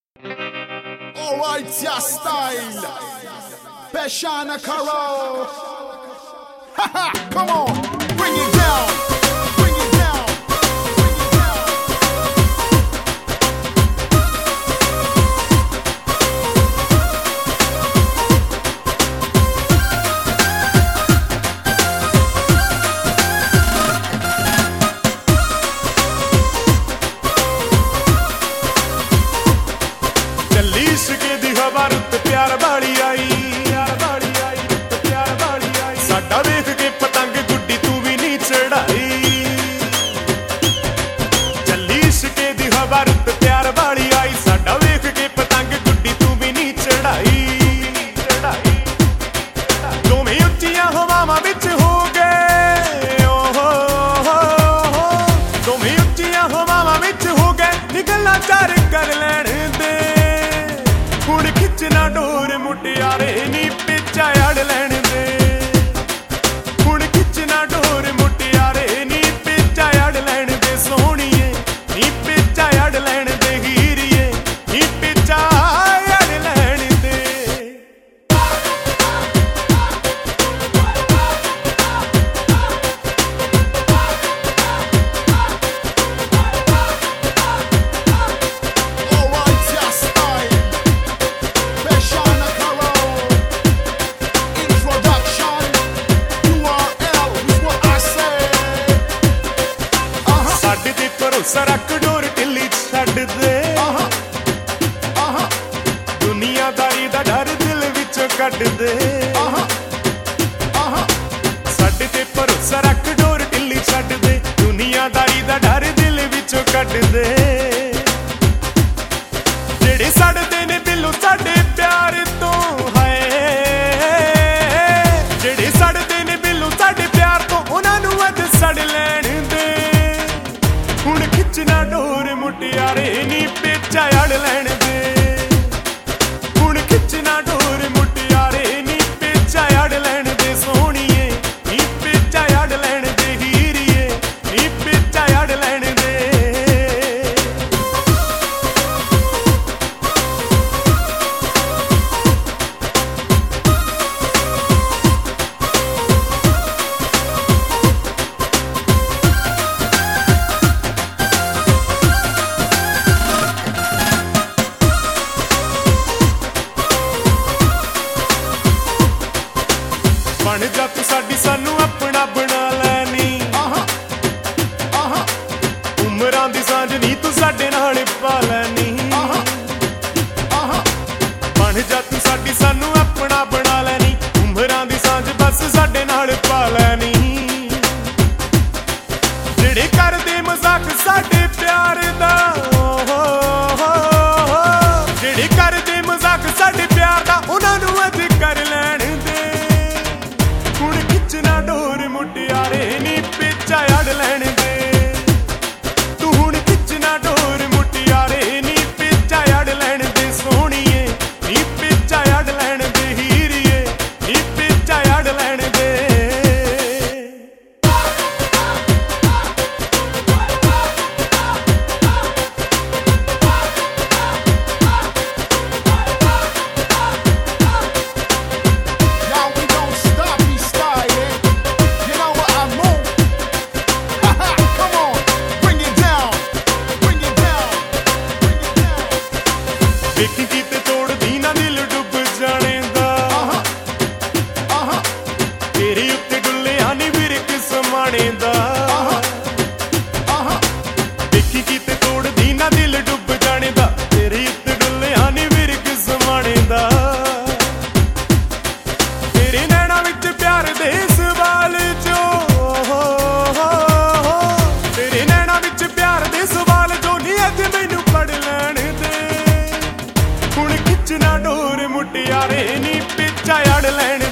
Alright, your style. Peshana Karo. Haha, come on, bring it down. Bring it down. Bring it down. ਚੱਲੀ ਇਸ਼ਕੇ ਦੀ ਹਵਾ ਰੁੱਤ ਪਿਆਰ ਵਾਲੀ ਆਈ, ਪਿਆਰ ਵਾਲੀ ਆਈ, ਪਿਆਰ ਵਾਲੀ ਆਈ। ਸਾਡਾ ਵੇਖ ਕੇ ਪਤੰਗ ਗੁੱਡੀ ਤੂੰ ਵੀ ਨਹੀਂ ਚੜਾਈ। ਚੱਲੀ ਇਸ਼ਕੇ ਦੀ ਹਵਾ ਰੁੱਤ ਪਿਆਰ ਵਾਲੀ ਆਈ। ਸਾਡਾ ਵੇਖ ਕੇ ਪਤੰਗ ਗੁੱਡੀ ਤੂੰ ਵੀ ਨਹੀਂ ਚੜਾਈ। ਦੋਵੇਂ ਉੱਚੀਆਂ ਹਵਾਵਾਂ ਵਿੱਚ ਹੋ ਗਏ, ਓਹੋ ਦੋਵੇਂ ਉੱਚੀਆਂ ਹਵਾਵਾਂ ਵਿੱਚ ਹੋ ਗਏ। ਨਿਕਲਣਾ ਚਾਰ ਕਰ ਲੈਣ ਦੇ ਹੁਣ ਖਿੱਚਣਾ ਡੋਰ ਮੁਟਿਆਰੇ ਨੀ ਪਿੱਛਾ ਅੜ ਲੈਣ ਦੇ। ਹੁਣ ਖਿੱਚਣਾ ਡੋਰ ਮੁਟਿਆਰੇ ਨੀ ਪਿੱਛਾ ਅੜ ਲੈਣ ਦੇ। ਸੋਹਣੀਏ ਨੀ ਪਿੱਛਾ ਅੜ ਲੈਣ ਦੇ। ਹੀਰੀਏ ਨੀ ਪਿੱਛਾ ਅੜ ਲੈਣ ਦੇ। Alright, your style. Peshana Karo. Introduction. URL is what I say. ਸਾਡੇ ਤੇ ਭਰੋਸਾ ਰੱਖ ਡੋਰ ਢਿੱਲੀ ਛੱਡ ਦੇ। ਦੁਨੀਆਦਾਰੀ ਦਾ ਡਰ ਦਿਲ ਵਿੱਚੋਂ ਕੱਢ ਦੇ। ਸਾਡੇ ਤੇ ਭਰੋਸਾ ਰੱਖ ਡੋਰ ਢਿੱਲੀ ਛੱਡ ਦੇ। ਦੁਨੀਆਦਾਰੀ ਦਾ ਡਰ ਦਿਲ ਵਿੱਚੋਂ ਕੱਢ ਦੇ। ਜਿਹੜੇ ਸੜਦੇ ਨੇ ਬਿੱਲੂ ਸਾਡੇ ਪਿਆਰ ਤੋਂ ਹਾਏ। ਜਿਹੜੇ ਸੜਦੇ ਨੇ ਬਿੱਲੂ ਸਾਡੇ ਪਿਆਰ ਤੋਂ ਉਹਨਾਂ ਨੂੰ ਅੱਜ ਸੜ ਲੈਣ ਦੇ। ਹੁਣ ਖਿੱਚਣਾ ਡੋਰ ਮੁਟਿਆਰੇ ਨੀ ਪਿੱਛਾ ਅੜ ਲੈਣ ਦੇ। ਹੁਣ ਖਿੱਚਣਾ ਡੋਰ ਮੁਟਿਆਰੇ ਨੀ ਪਿੱਛਾ ਅੜ ਲੈਣ ਦੇ। ਸੋਹਣੀਏ ਨੀ ਪਿੱਛਾ ਅੜ ਲੈਣ ਦੇ। ਹੀਰੀਏ ਨੀ ਪਿੱਛਾ ਅੜ ਲੈਣ ਦੇ। ਬਣ ਜਾ ਤੂੰ ਸਾਡੀ ਸਾਨੂੰ ਆਪਣਾ ਬਣਾ ਲੈਨੀ। ਉਮਰਾਂ ਦੀ ਸਾਂਝ ਨੀ ਤੂੰ ਸਾਡੇ ਨਾਲ ਪਾ ਲੈਨੀ। ਬਣ ਜਾ ਤੂੰ ਸਾਡੀ ਸਾਨੂੰ ਆਪਣਾ ਬਣਾ ਲੈਨੀ। ਉਮਰਾਂ ਦੀ ਸਾਂਝ ਬਸ ਸਾਡੇ ਨਾਲ ਪਾ ਲੈਨੀ। ਜਿਹੜੇ ਕਰਦੇ ਮਜ਼ਾਕ ਸਾਡੇ ਪਿਆਰ ਦਾ, ਜਿਹੜੇ ਕਰਦੇ ਮਜ਼ਾਕ ਸਾਡੇ ਪਿਆਰ ਦਾ ਉਹਨਾਂ ਨੂੰ ਅੱਜ ਕਰ ਲੈਣ ਦੇ। ਹੁਣ ਖਿੱਚਣਾ ਡੋਰ ਮੁਟਿਆਰੇ ਨੀ ਪਿੱਛਾ ਅੜ ਲੈਣ ਦੇ। ਤੂੰ ਹੁਣ ਖਿੱਚਣਾ ਡੋਰ ਮੁਟਿਆਰੇ ਨੀ ਪਿੱਛਾ ਅੜ ਲੈਣ ਦੇ। ਸੋਹਣੀਏ ਨੀ ਪਿੱਛਾ ਅੜ ਲੈਣ ਦੇ। ਹੀਰੀਏ ਨੀ ਪਿੱਛਾ ਅੜ ਲੈਣ ਦੇ। Now we don't stop, we styling. You know what I move. Come on, bring it down. Bring it down. Bring it down. ਵੇਖੀ ਕਿਤੇ ਤੋੜਦੀ ਨਾ ਦਿਲ ਡੁੱਬ ਜਾਣੇ ਦਾ। ਤੇਰੇ ਉੱਤੇ ਡੁੱਲਿਆ ਨੀ ਵਿਰਕ ਸਮਾਣੇ ਦਾ। ਵੇਖੀ ਕਿਤੇ ਤੋੜਦੀ ਨਾ ਦਿਲ ਡੁੱਬ ਜਾਣੇ ਦਾ। ਤੇਰੇ ਉੱਤੇ ਡੁੱਲਿਆ ਨੀ ਵਿਰਕ ਸਮਾਣੇ ਦਾ। ਤੇਰੇ ਨੈਣਾਂ ਵਿੱਚ ਪਿਆਰ ਦੇ ਸਵਾਲ ਜੋ, ਤੇਰੇ ਨੈਣਾਂ ਵਿੱਚ ਪਿਆਰ ਦੇ ਸਵਾਲ ਜੋ ਨੀ ਅੱਜ ਮੈਨੂੰ ਪੜ ਲੈਣ ਦੇ। ਹੁਣ ਖਿੱਚਣਾ ਡੋਰ ਮੁਟਿਆਰੇ ਨੀ ਪਿੱਛਾ ਅੜ ਲੈਣ